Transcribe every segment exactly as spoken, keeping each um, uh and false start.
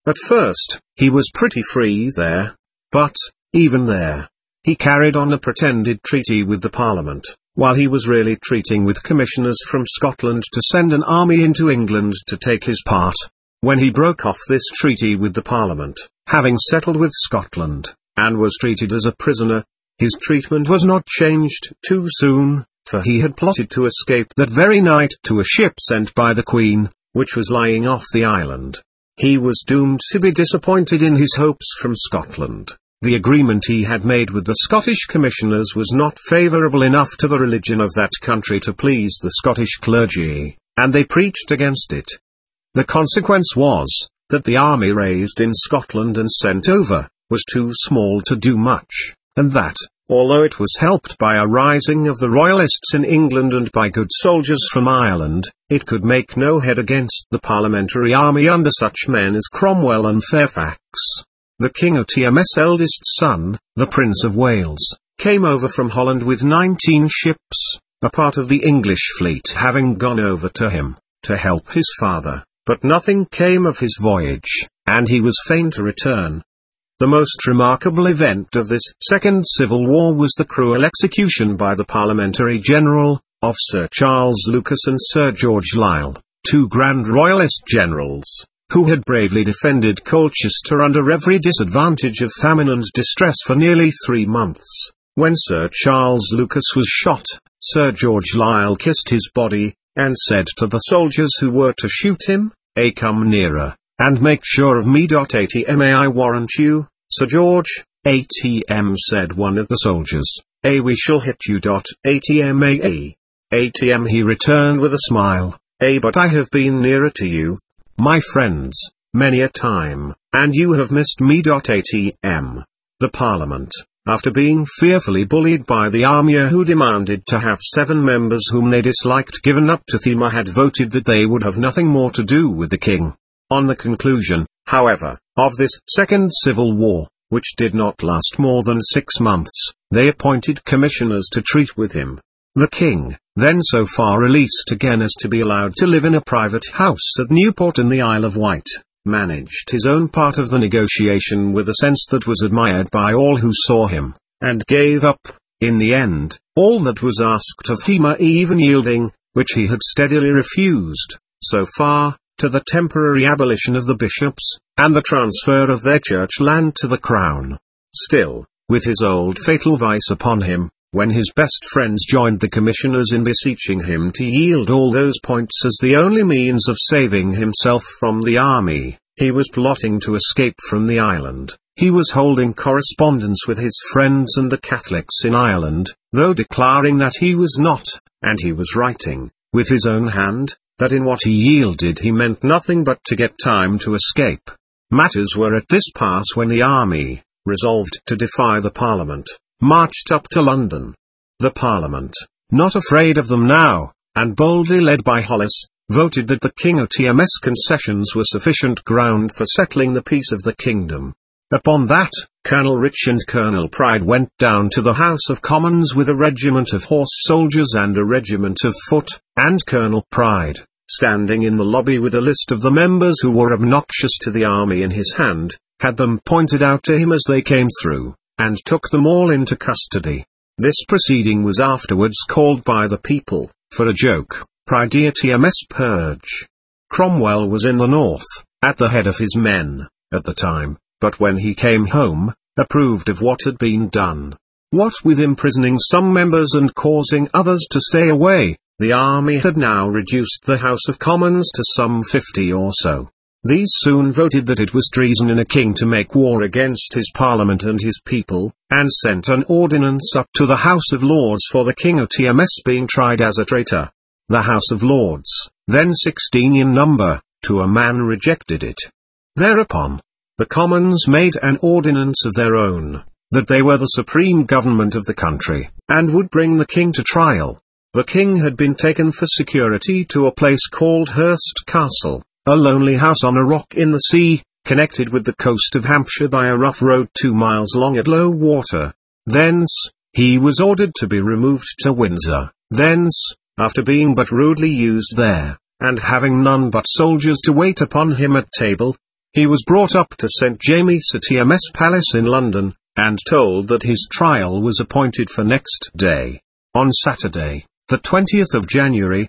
At first, he was pretty free there. But, even there, he carried on a pretended treaty with the Parliament, while he was really treating with commissioners from Scotland to send an army into England to take his part. When he broke off this treaty with the Parliament, having settled with Scotland, and was treated as a prisoner, his treatment was not changed too soon, for he had plotted to escape that very night to a ship sent by the Queen, which was lying off the island. He was doomed to be disappointed in his hopes from Scotland. The agreement he had made with the Scottish commissioners was not favourable enough to the religion of that country to please the Scottish clergy, and they preached against it. The consequence was, that the army raised in Scotland and sent over, was too small to do much, and that, although it was helped by a rising of the Royalists in England and by good soldiers from Ireland, it could make no head against the parliamentary army under such men as Cromwell and Fairfax. The King Otam's eldest son, the Prince of Wales, came over from Holland with nineteen ships, a part of the English fleet having gone over to him, to help his father, but nothing came of his voyage, and he was fain to return. The most remarkable event of this Second Civil War was the cruel execution by the Parliamentary General, of Sir Charles Lucas and Sir George Lisle, two grand Royalist generals, who had bravely defended Colchester under every disadvantage of famine and distress for nearly three months. When Sir Charles Lucas was shot, Sir George Lisle kissed his body, and said to the soldiers who were to shoot him, "A come nearer, and make sure of me. Atm I warrant you, Sir George." "Atm," said one of the soldiers, "A we shall hit you. Atm A. Atm he returned with a smile, "A but I have been nearer to you, my friends, many a time, and you have missed me." Atm. The Parliament, after being fearfully bullied by the army who demanded to have seven members whom they disliked given up to Thema, had voted that they would have nothing more to do with the king. On the conclusion, however, of this Second Civil War, which did not last more than six months, they appointed commissioners to treat with him. The king, then so far released again as to be allowed to live in a private house at Newport in the Isle of Wight, managed his own part of the negotiation with a sense that was admired by all who saw him, and gave up, in the end, all that was asked of him, even yielding, which he had steadily refused, so far, to the temporary abolition of the bishops, and the transfer of their church land to the crown. Still, with his old fatal vice upon him, when his best friends joined the commissioners in beseeching him to yield all those points as the only means of saving himself from the army, he was plotting to escape from the island. He was holding correspondence with his friends and the Catholics in Ireland, though declaring that he was not, and he was writing, with his own hand, that in what he yielded he meant nothing but to get time to escape. Matters were at this pass when the army, resolved to defy the Parliament, marched up to London. The Parliament, not afraid of them now, and boldly led by Hollis, voted that the King Otam's concessions were sufficient ground for settling the peace of the kingdom. Upon that, Colonel Rich and Colonel Pride went down to the House of Commons with a regiment of horse soldiers and a regiment of foot, and Colonel Pride, standing in the lobby with a list of the members who were obnoxious to the army in his hand, had them pointed out to him as they came through, and took them all into custody. This proceeding was afterwards called by the people, for a joke, Prideatm's Purge. Cromwell was in the north, at the head of his men, at the time, but when he came home, approved of what had been done. What with imprisoning some members and causing others to stay away, the army had now reduced the House of Commons to some fifty or so. These soon voted that it was treason in a king to make war against his parliament and his people, and sent an ordinance up to the House of Lords for the King Otam's being tried as a traitor. The House of Lords, then sixteen in number, to a man rejected it. Thereupon, the Commons made an ordinance of their own, that they were the supreme government of the country, and would bring the king to trial. The king had been taken for security to a place called Hurst Castle, a lonely house on a rock in the sea, connected with the coast of Hampshire by a rough road two miles long at low water. Thence, he was ordered to be removed to Windsor. Thence, after being but rudely used there, and having none but soldiers to wait upon him at table, He was brought up to Saint James's T M S Palace in London, and told that his trial was appointed for next day. On Saturday, the twentieth of January,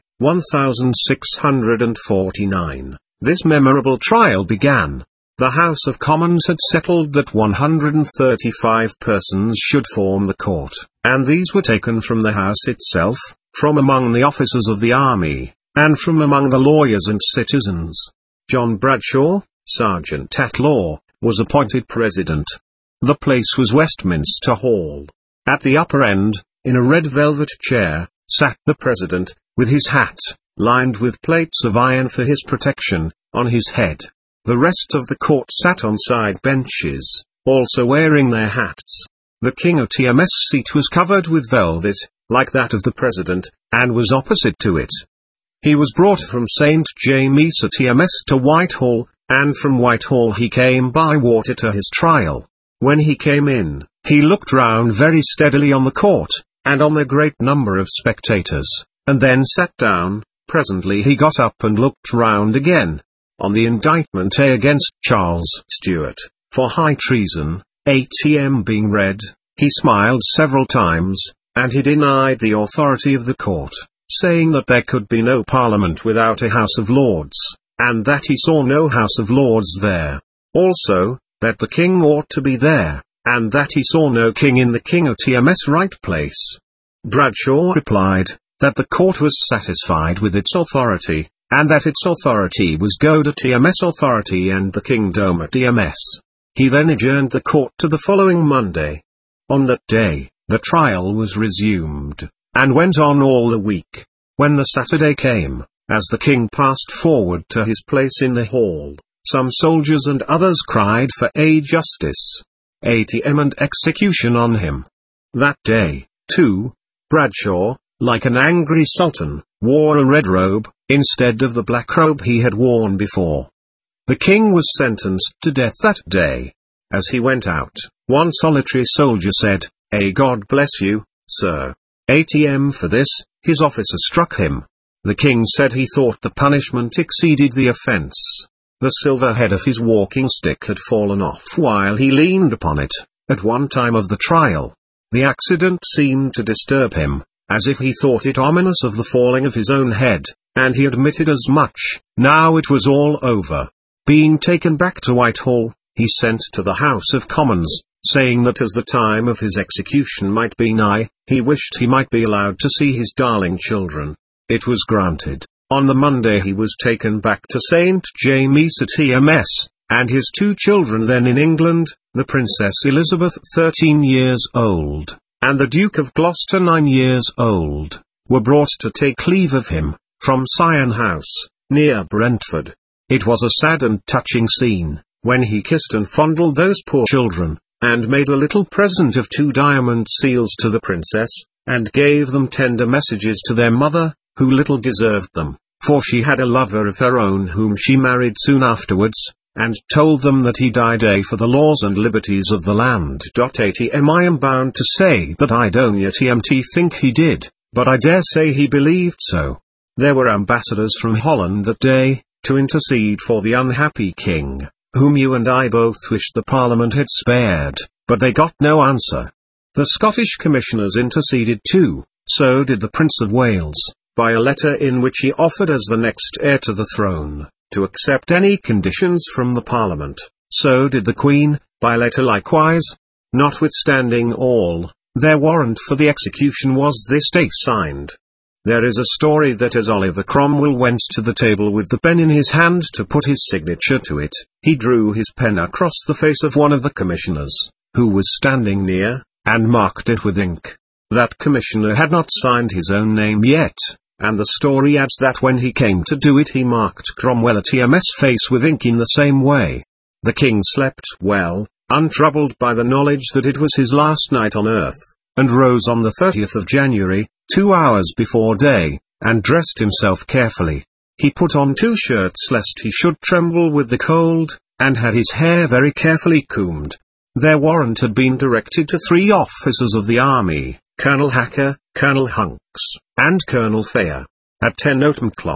sixteen forty-nine, this memorable trial began. The House of Commons had settled that one hundred thirty-five persons should form the court, and these were taken from the House itself, from among the officers of the army, and from among the lawyers and citizens. John Bradshaw, Sergeant at Law, was appointed president. The place was Westminster Hall. At the upper end, in a red velvet chair, sat the president, with his hat, lined with plates of iron for his protection, on his head. The rest of the court sat on side benches, also wearing their hats. The King T M S seat was covered with velvet, like that of the president, and was opposite to it. He was brought from Saint James's T M S to Whitehall, and from Whitehall he came by water to his trial. When he came in, he looked round very steadily on the court, and on the great number of spectators, and then sat down. Presently he got up and looked round again. On the indictment A against Charles Stuart, for high treason, A T M being read, he smiled several times, and he denied the authority of the court, saying that there could be no Parliament without a House of Lords, and that he saw no House of Lords there. Also, that the King ought to be there, and that he saw no King in the King T M S right place. Bradshaw replied, that the court was satisfied with its authority, and that its authority was Go to T M S authority and the Kingdom at T M S. He then adjourned the court to the following Monday. On that day, the trial was resumed, and went on all the week. When the Saturday came, as the king passed forward to his place in the hall, some soldiers and others cried for a justice, A T M and execution on him. That day, too, Bradshaw, like an angry sultan, wore a red robe, instead of the black robe he had worn before. The king was sentenced to death that day. As he went out, one solitary soldier said, "A God bless you, sir." A T M for this, his officer struck him. The king said he thought the punishment exceeded the offence. The silver head of his walking stick had fallen off while he leaned upon it, at one time of the trial. The accident seemed to disturb him, as if he thought it ominous of the falling of his own head, and he admitted as much. Now it was all over. Being taken back to Whitehall, he sent to the House of Commons, saying that as the time of his execution might be nigh, he wished he might be allowed to see his darling children. It was granted. On the Monday he was taken back to Saint James's T M S, and his two children then in England, the Princess Elizabeth thirteen years old, and the Duke of Gloucester nine years old, were brought to take leave of him, from Sion House, near Brentford. It was a sad and touching scene, when he kissed and fondled those poor children, and made a little present of two diamond seals to the princess, and gave them tender messages to their mother, who little deserved them, for she had a lover of her own whom she married soon afterwards, and told them that he died a for the laws and liberties of the land. A T M I am bound to say that I don't yet think he did, but I dare say he believed so. There were ambassadors from Holland that day, to intercede for the unhappy king, whom you and I both wish the Parliament had spared, but they got no answer. The Scottish commissioners interceded too, so did the Prince of Wales, by a letter in which he offered as the next heir to the throne, to accept any conditions from the Parliament. So did the Queen, by letter likewise. Notwithstanding all, their warrant for the execution was this day signed. There is a story that as Oliver Cromwell went to the table with the pen in his hand to put his signature to it, he drew his pen across the face of one of the commissioners, who was standing near, and marked it with ink. That commissioner had not signed his own name yet, and the story adds that when he came to do it he marked Cromwell T M S face with ink in the same way. The king slept well, untroubled by the knowledge that it was his last night on earth, and rose on the thirtieth of January, two hours before day, and dressed himself carefully. He put on two shirts lest he should tremble with the cold, and had his hair very carefully combed. Their warrant had been directed to three officers of the army, Colonel Hacker, Colonel Hunks, and Colonel Fair. At ten o'clock,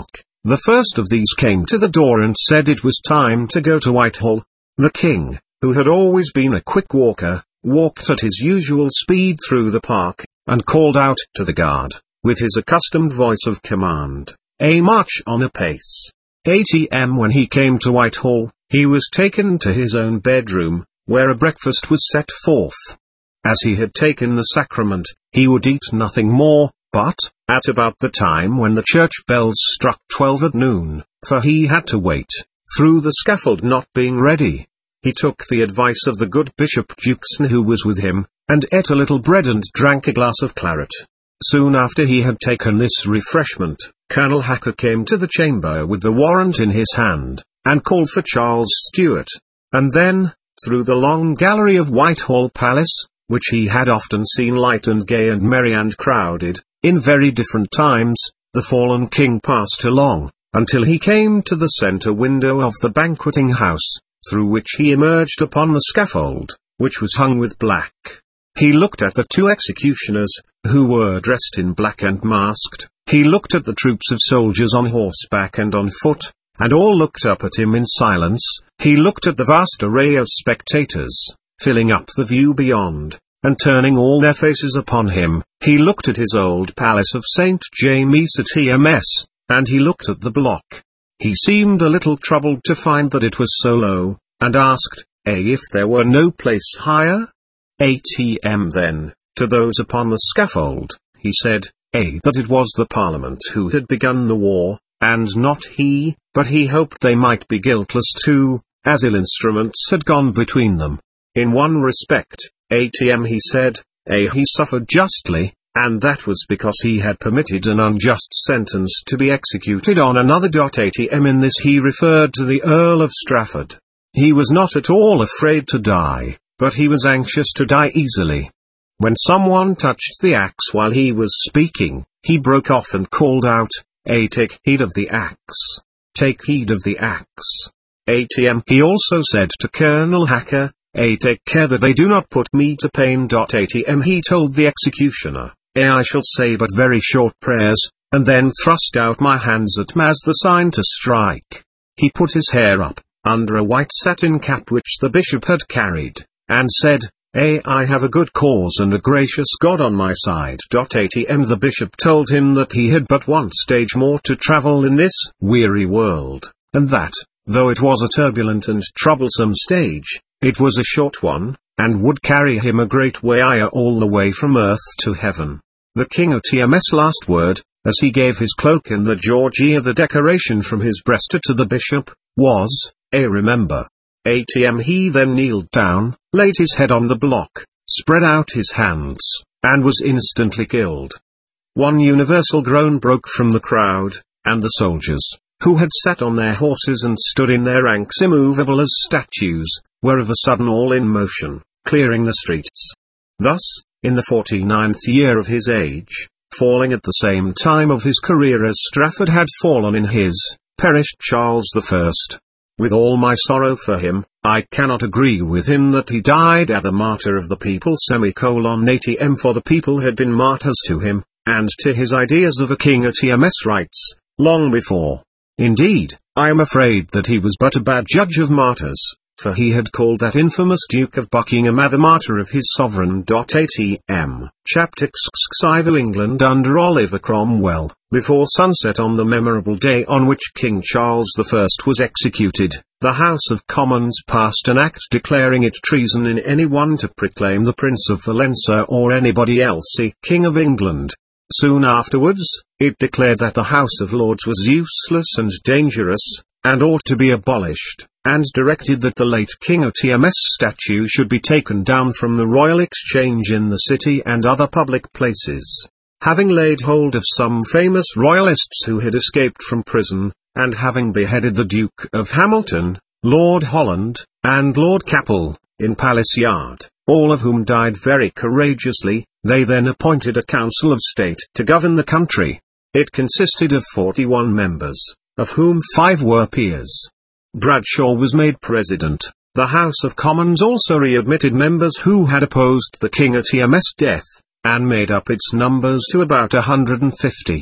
The first of these came to the door and said it was time to go to Whitehall. The king, who had always been a quick walker, walked at his usual speed through the park, and called out to the guard, with his accustomed voice of command, "A march on apace." eight a m When he came to Whitehall, he was taken to his own bedroom, where a breakfast was set forth. As he had taken the sacrament, he would eat nothing more, but, at about the time when the church bells struck twelve at noon, for he had to wait, through the scaffold not being ready, he took the advice of the good Bishop Juxon who was with him, and ate a little bread and drank a glass of claret. Soon after he had taken this refreshment, Colonel Hacker came to the chamber with the warrant in his hand, and called for Charles Stuart. And then, through the long gallery of Whitehall Palace, which he had often seen light and gay and merry and crowded, in very different times, the fallen king passed along, until he came to the centre window of the banqueting house, through which he emerged upon the scaffold, which was hung with black. He looked at the two executioners, who were dressed in black and masked. He looked at the troops of soldiers on horseback and on foot, and all looked up at him in silence. He looked at the vast array of spectators, filling up the view beyond, and turning all their faces upon him. He looked at his old palace of Saint James at T M S, and he looked at the block. He seemed a little troubled to find that it was so low, and asked, "Eh, if there were no place higher?" eight a m Then, to those upon the scaffold, he said, "Eh, that it was the Parliament who had begun the war, and not he, but he hoped they might be guiltless too, as ill instruments had gone between them. In one respect, eight a m he said, eh, he suffered justly, and that was because he had permitted an unjust sentence to be executed on another. eight a m In this he referred to the Earl of Strafford. He was not at all afraid to die, but he was anxious to die easily. When someone touched the axe while he was speaking, he broke off and called out, eh, take heed of the axe. Take heed of the axe. eight a m He also said to Colonel Hacker, eh, take care that they do not put me to pain. eight a m He told the executioner, eh, I shall say but very short prayers, and then thrust out my hands at mass the sign to strike. He put his hair up, under a white satin cap which the bishop had carried, and said, eh, I have a good cause and a gracious God on my side. eight a m The bishop told him that he had but one stage more to travel in this weary world, and that, though it was a turbulent and troublesome stage, it was a short one, and would carry him a great way all the way from earth to heaven. The king of T M S last word, as he gave his cloak and the Georgia the decoration from his breast to the bishop, was, eh, remember. eight a m He then kneeled down, laid his head on the block, spread out his hands, and was instantly killed. One universal groan broke from the crowd, and the soldiers, who had sat on their horses and stood in their ranks immovable as statues, were of a sudden all in motion, clearing the streets. Thus, in the forty-ninth year of his age, falling at the same time of his career as Strafford had fallen in his, perished Charles the First. With all my sorrow for him, I cannot agree with him that he died as the martyr of the people. Semicolon eight a m For the people had been martyrs to him, and to his ideas of a king. T M S writes, long before. Indeed, I am afraid that he was but a bad judge of martyrs, for he had called that infamous Duke of Buckingham the martyr of his sovereign. eight a m Chapter six of England under Oliver Cromwell, before sunset on the memorable day on which King Charles the First was executed, the House of Commons passed an act declaring it treason in anyone to proclaim the Prince of Valentia or anybody else a King of England. Soon afterwards, it declared that the House of Lords was useless and dangerous, and ought to be abolished, and directed that the late King of T M S statue should be taken down from the Royal Exchange in the city and other public places. Having laid hold of some famous royalists who had escaped from prison, and having beheaded the Duke of Hamilton, Lord Holland, and Lord Capel, in Palace Yard, all of whom died very courageously, they then appointed a Council of State to govern the country. It consisted of forty-one members, of whom five were peers. Bradshaw was made president. The House of Commons also readmitted members who had opposed the king at T M S death, and made up its numbers to about a hundred and fifty.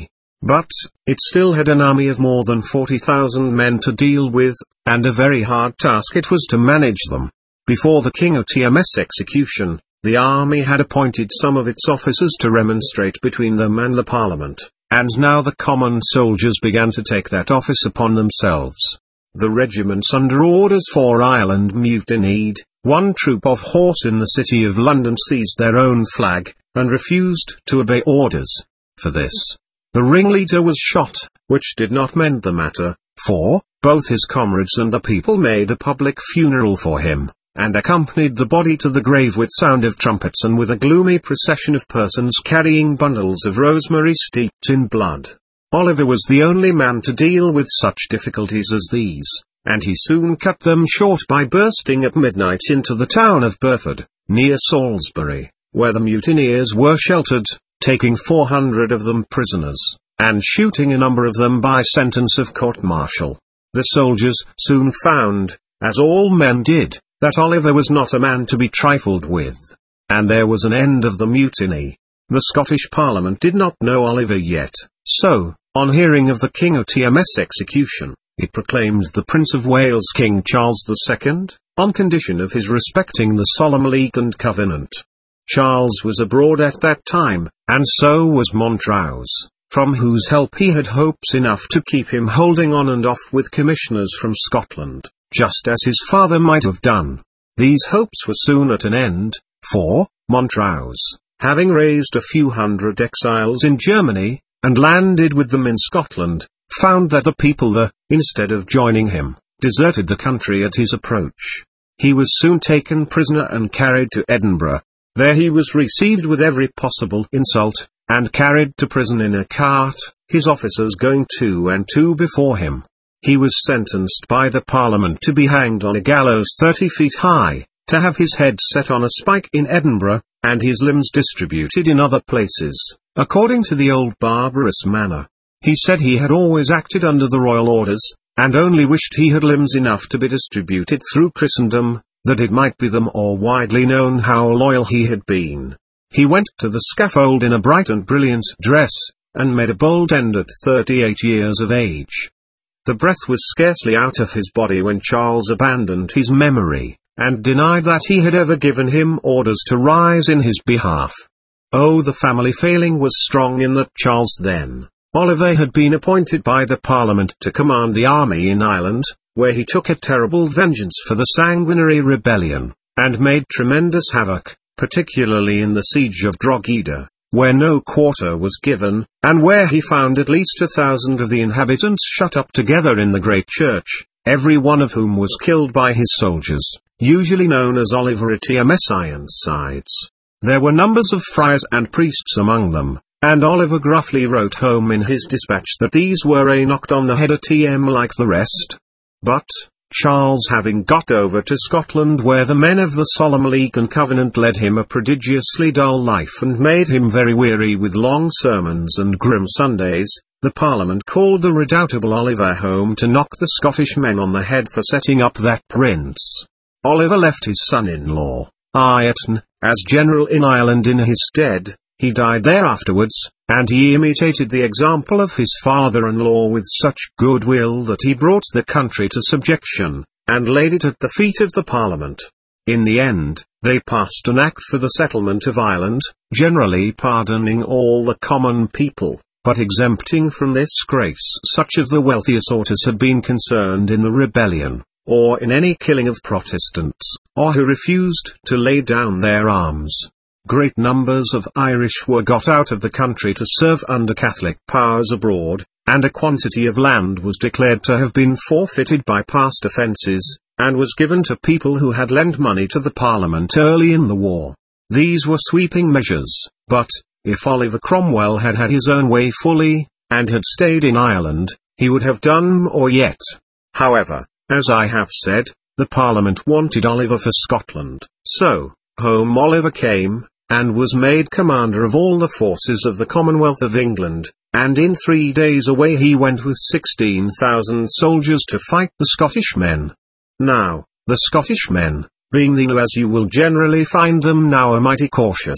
But, it still had an army of more than forty thousand men to deal with, and a very hard task it was to manage them. Before the King O T M S execution, the army had appointed some of its officers to remonstrate between them and the Parliament, and now the common soldiers began to take that office upon themselves. The regiments under orders for Ireland mutinied. One troop of horse in the city of London seized their own flag, and refused to obey orders. For this, the ringleader was shot, which did not mend the matter, for both his comrades and the people made a public funeral for him, and accompanied the body to the grave with sound of trumpets and with a gloomy procession of persons carrying bundles of rosemary steeped in blood. Oliver was the only man to deal with such difficulties as these, and he soon cut them short by bursting at midnight into the town of Burford, near Salisbury, where the mutineers were sheltered, taking four hundred of them prisoners, and shooting a number of them by sentence of court-martial. The soldiers soon found, as all men did, that Oliver was not a man to be trifled with. And there was an end of the mutiny. The Scottish Parliament did not know Oliver yet, so, on hearing of the King O T M S execution, it proclaimed the Prince of Wales King Charles the Second, on condition of his respecting the Solemn League and Covenant. Charles was abroad at that time, and so was Montrose, from whose help he had hopes enough to keep him holding on and off with commissioners from Scotland, just as his father might have done. These hopes were soon at an end, for Montrose, having raised a few hundred exiles in Germany, and landed with them in Scotland, found that the people there, instead of joining him, deserted the country at his approach. He was soon taken prisoner and carried to Edinburgh. There he was received with every possible insult, and carried to prison in a cart, his officers going two and two before him. He was sentenced by the Parliament to be hanged on a gallows thirty feet high, to have his head set on a spike in Edinburgh, and his limbs distributed in other places, according to the old barbarous manner. He said he had always acted under the royal orders, and only wished he had limbs enough to be distributed through Christendom, that it might be the more widely known how loyal he had been. He went to the scaffold in a bright and brilliant dress, and made a bold end at thirty-eight years of age. The breath was scarcely out of his body when Charles abandoned his memory, and denied that he had ever given him orders to rise in his behalf. Oh, the family failing was strong in that Charles then, Oliver had been appointed by the Parliament to command the army in Ireland, where he took a terrible vengeance for the sanguinary rebellion, and made tremendous havoc, particularly in the siege of Drogheda, where no quarter was given, and where he found at least a thousand of the inhabitants shut up together in the great church, every one of whom was killed by his soldiers, usually known as Oliver O T M S Ironsides. There were numbers of friars and priests among them, and Oliver gruffly wrote home in his dispatch that these were a knocked on the head O T M like the rest. But, Charles having got over to Scotland where the men of the Solemn League and Covenant led him a prodigiously dull life and made him very weary with long sermons and grim Sundays, the Parliament called the redoubtable Oliver home to knock the Scottish men on the head for setting up that prince. Oliver left his son-in-law, Ireton, as general in Ireland in his stead. He died there afterwards, and he imitated the example of his father-in-law with such goodwill that he brought the country to subjection, and laid it at the feet of the Parliament. In the end, they passed an act for the settlement of Ireland, generally pardoning all the common people, but exempting from disgrace such of the wealthier sort as had been concerned in the rebellion, or in any killing of Protestants, or who refused to lay down their arms. Great numbers of Irish were got out of the country to serve under Catholic powers abroad, and a quantity of land was declared to have been forfeited by past offences, and was given to people who had lent money to the Parliament early in the war. These were sweeping measures, but, if Oliver Cromwell had had his own way fully, and had stayed in Ireland, he would have done more yet. However, as I have said, the Parliament wanted Oliver for Scotland, so, home Oliver came, and was made commander of all the forces of the Commonwealth of England, and in three days away he went with sixteen thousand soldiers to fight the Scottish men. Now, the Scottish men, being the as you will generally find them now, are mighty cautious,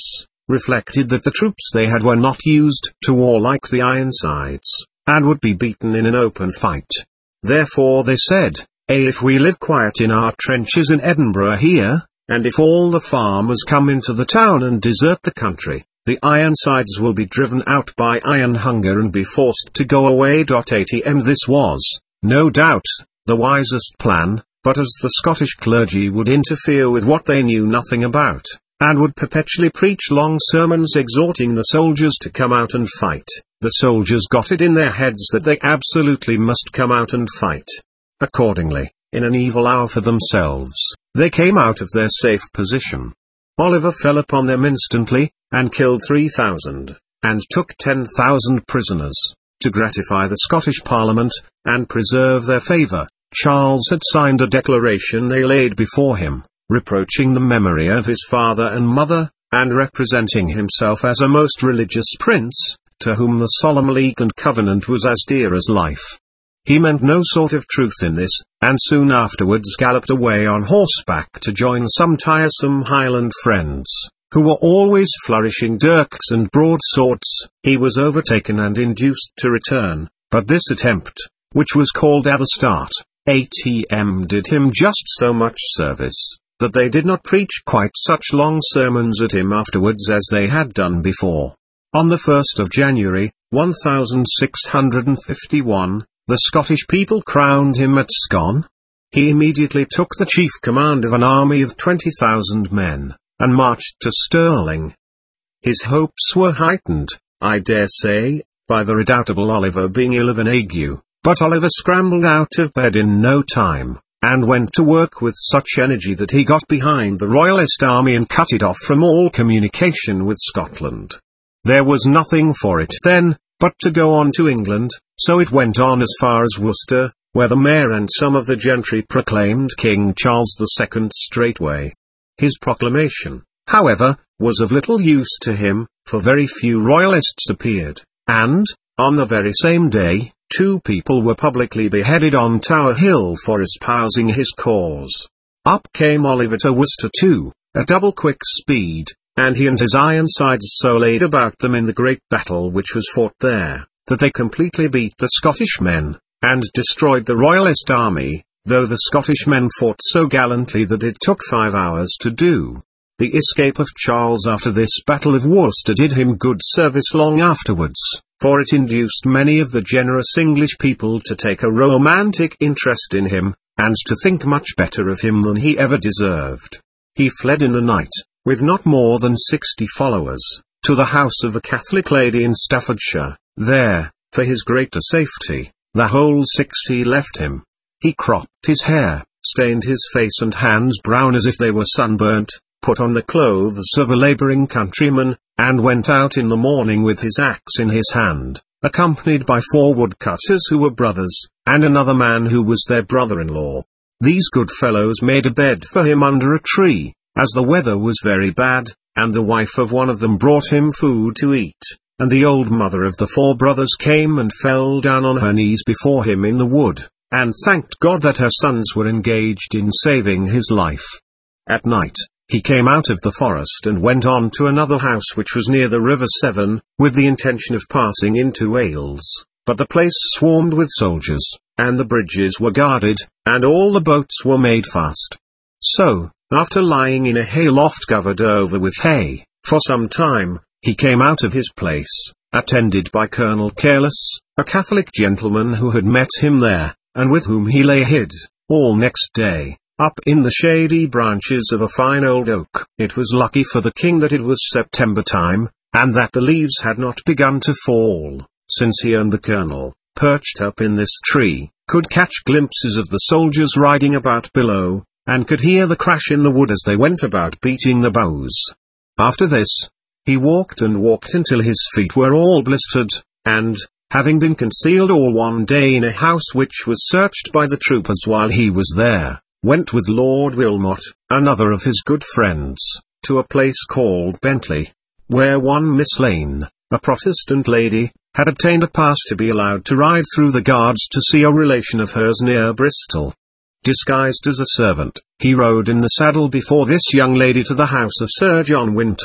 reflected that the troops they had were not used to war like the Ironsides, and would be beaten in an open fight. Therefore they said, "A, if we live quiet in our trenches in Edinburgh here, and if all the farmers come into the town and desert the country, the Ironsides will be driven out by iron hunger and be forced to go away." Atm This was, no doubt, the wisest plan, but as the Scottish clergy would interfere with what they knew nothing about, and would perpetually preach long sermons exhorting the soldiers to come out and fight, the soldiers got it in their heads that they absolutely must come out and fight. Accordingly, in an evil hour for themselves, they came out of their safe position. Oliver fell upon them instantly, and killed three thousand, and took ten thousand prisoners, to gratify the Scottish Parliament, and preserve their favour. Charles had signed a declaration they laid before him, reproaching the memory of his father and mother, and representing himself as a most religious prince, to whom the solemn league and covenant was as dear as life. He meant no sort of truth in this, and soon afterwards galloped away on horseback to join some tiresome Highland friends, who were always flourishing dirks and broadswords. He was overtaken and induced to return, but this attempt, which was called at the start, A T M did him just so much service, that they did not preach quite such long sermons at him afterwards as they had done before. On the first of January, one thousand six hundred fifty-one, the Scottish people crowned him at Scone. He immediately took the chief command of an army of twenty thousand men, and marched to Stirling. His hopes were heightened, I dare say, by the redoubtable Oliver being ill of an ague, but Oliver scrambled out of bed in no time, and went to work with such energy that he got behind the Royalist army and cut it off from all communication with Scotland. There was nothing for it then, but to go on to England, so it went on as far as Worcester, where the mayor and some of the gentry proclaimed King Charles the Second straightway. His proclamation, however, was of little use to him, for very few Royalists appeared, and, on the very same day, two people were publicly beheaded on Tower Hill for espousing his cause. Up came Oliver to Worcester too, at double quick speed, and he and his Ironsides so laid about them in the great battle which was fought there, that they completely beat the Scottish men, and destroyed the Royalist army, though the Scottish men fought so gallantly that it took five hours to do. The escape of Charles after this Battle of Worcester did him good service long afterwards, for it induced many of the generous English people to take a romantic interest in him, and to think much better of him than he ever deserved. He fled in the night, with not more than sixty followers, to the house of a Catholic lady in Staffordshire. There, for his greater safety, the whole sixty left him. He cropped his hair, stained his face and hands brown as if they were sunburnt, put on the clothes of a labouring countryman, and went out in the morning with his axe in his hand, accompanied by four woodcutters who were brothers, and another man who was their brother-in-law. These good fellows made a bed for him under a tree, as the weather was very bad, and the wife of one of them brought him food to eat, and the old mother of the four brothers came and fell down on her knees before him in the wood, and thanked God that her sons were engaged in saving his life. At night, he came out of the forest and went on to another house which was near the River Severn, with the intention of passing into Wales, but the place swarmed with soldiers, and the bridges were guarded, and all the boats were made fast. So, after lying in a hayloft covered over with hay, for some time, he came out of his place, attended by Colonel Careless, a Catholic gentleman who had met him there, and with whom he lay hid, all next day, up in the shady branches of a fine old oak. It was lucky for the king that it was September time, and that the leaves had not begun to fall, since he and the colonel, perched up in this tree, could catch glimpses of the soldiers riding about below, and could hear the crash in the wood as they went about beating the boughs. After this, he walked and walked until his feet were all blistered, and, having been concealed all one day in a house which was searched by the troopers while he was there, went with Lord Wilmot, another of his good friends, to a place called Bentley, where one Miss Lane, a Protestant lady, had obtained a pass to be allowed to ride through the guards to see a relation of hers near Bristol. Disguised as a servant, he rode in the saddle before this young lady to the house of Sir John Winter,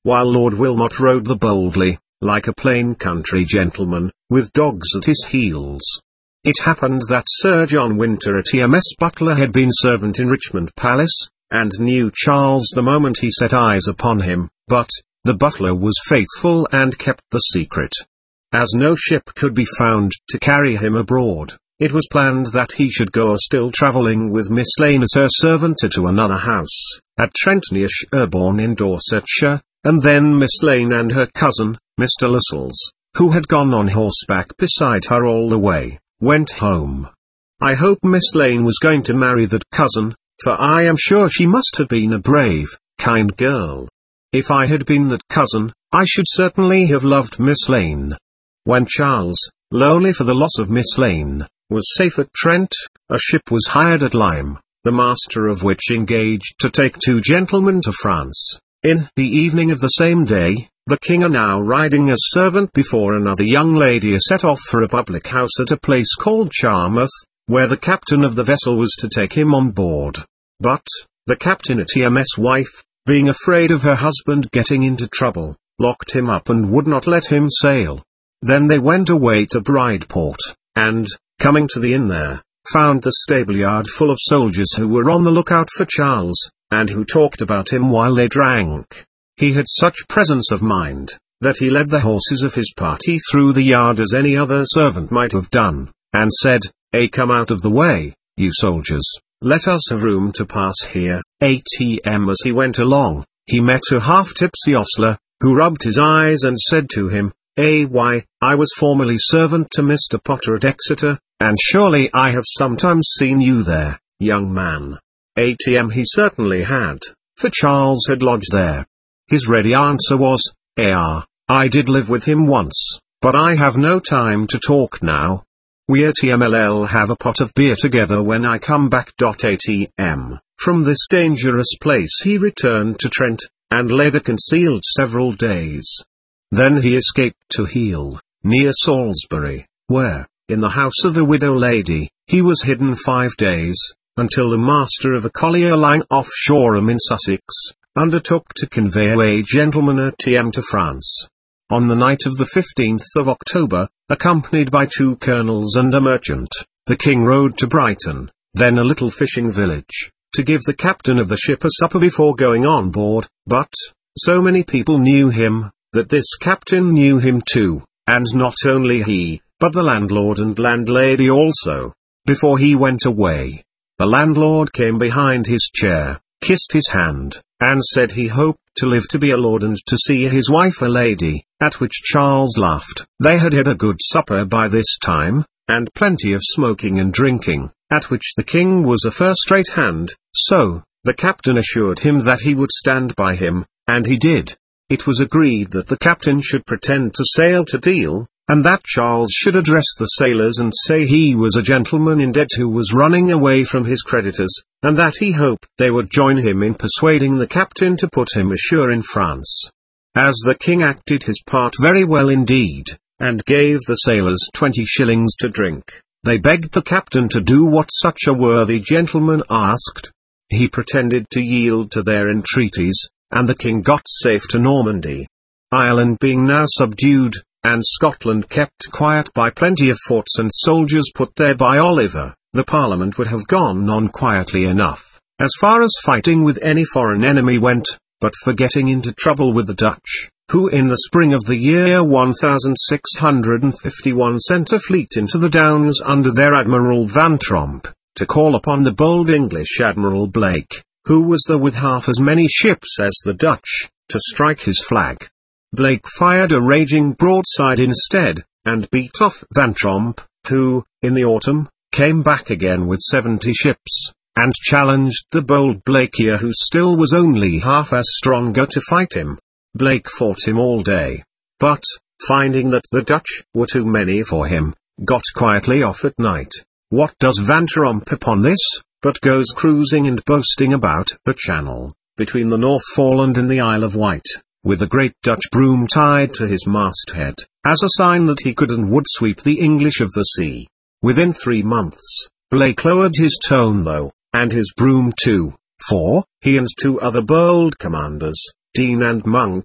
while Lord Wilmot rode the boldly, like a plain country gentleman, with dogs at his heels. It happened that Sir John Winter, a T M S butler, had been servant in Richmond Palace, and knew Charles the moment he set eyes upon him, but the butler was faithful and kept the secret. As no ship could be found to carry him abroad, it was planned that he should go still travelling with Miss Lane as her servant to another house, at Trent near Sherborne in Dorsetshire, and then Miss Lane and her cousin, Mister Lascelles, who had gone on horseback beside her all the way, went home. I hope Miss Lane was going to marry that cousin, for I am sure she must have been a brave, kind girl. If I had been that cousin, I should certainly have loved Miss Lane. When Charles, lonely for the loss of Miss Lane, was safe at Trent, a ship was hired at Lyme, the master of which engaged to take two gentlemen to France. In the evening of the same day, the king, now riding as servant before another young lady, set off for a public house at a place called Charmouth, where the captain of the vessel was to take him on board. But, the captain, a T M S wife, being afraid of her husband getting into trouble, locked him up and would not let him sail. Then they went away to Brideport, and, coming to the inn there, found the stable-yard full of soldiers who were on the lookout for Charles, and who talked about him while they drank. He had such presence of mind, that he led the horses of his party through the yard as any other servant might have done, and said, "Eh, come out of the way, you soldiers, let us have room to pass here." A T M As he went along, he met a half-tipsy ostler, who rubbed his eyes and said to him, "Eh, why, I was formerly servant to Mister Potter at Exeter, and surely I have sometimes seen you there, young man." A T M he certainly had, for Charles had lodged there. His ready answer was, "Eh, ah, I did live with him once, but I have no time to talk now. We at T M L L have a pot of beer together when I come back." A T M, from this dangerous place he returned to Trent, and lay there concealed several days. Then he escaped to Heale, near Salisbury, where, in the house of a widow lady, he was hidden five days, until the master of a collier lying off Shoreham in Sussex, undertook to convey a gentleman at T M to France. On the night of the fifteenth of October, accompanied by two colonels and a merchant, the king rode to Brighton, then a little fishing village, to give the captain of the ship a supper before going on board, but, so many people knew him, that this captain knew him too, and not only he, but the landlord and landlady also. Before he went away, the landlord came behind his chair, kissed his hand, and said he hoped to live to be a lord and to see his wife a lady, at which Charles laughed. They had had a good supper by this time, and plenty of smoking and drinking, at which the king was a first-rate hand, so, the captain assured him that he would stand by him, and he did. It was agreed that the captain should pretend to sail to Deal, and that Charles should address the sailors and say he was a gentleman in debt who was running away from his creditors, and that he hoped they would join him in persuading the captain to put him ashore in France. As the king acted his part very well indeed, and gave the sailors twenty shillings to drink, they begged the captain to do what such a worthy gentleman asked. He pretended to yield to their entreaties, and the king got safe to Normandy. Ireland being now subdued, and Scotland kept quiet by plenty of forts and soldiers put there by Oliver, the Parliament would have gone on quietly enough, as far as fighting with any foreign enemy went, but for getting into trouble with the Dutch, who in the spring of the year one thousand six hundred fifty-one sent a fleet into the Downs under their Admiral Van Tromp, to call upon the bold English Admiral Blake, who was there with half as many ships as the Dutch, to strike his flag. Blake fired a raging broadside instead, and beat off Van Tromp, who, in the autumn, came back again with seventy ships, and challenged the bold Blakier, who still was only half as stronger, to fight him. Blake fought him all day, but, finding that the Dutch were too many for him, got quietly off at night. What does Van Tromp upon this, but goes cruising and boasting about the Channel, between the North Foreland and the Isle of Wight, with a great Dutch broom tied to his masthead, as a sign that he could and would sweep the English of the sea. Within three months, Blake lowered his tone though, and his broom too, for, he and two other bold commanders, Dean and Monk,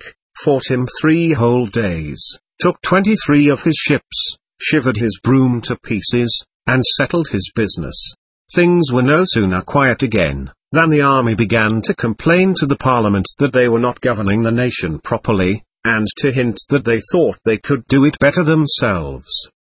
fought him three whole days, took twenty-three of his ships, shivered his broom to pieces, and settled his business. Things were no sooner quiet again, than the army began to complain to the parliament that they were not governing the nation properly, and to hint that they thought they could do it better themselves.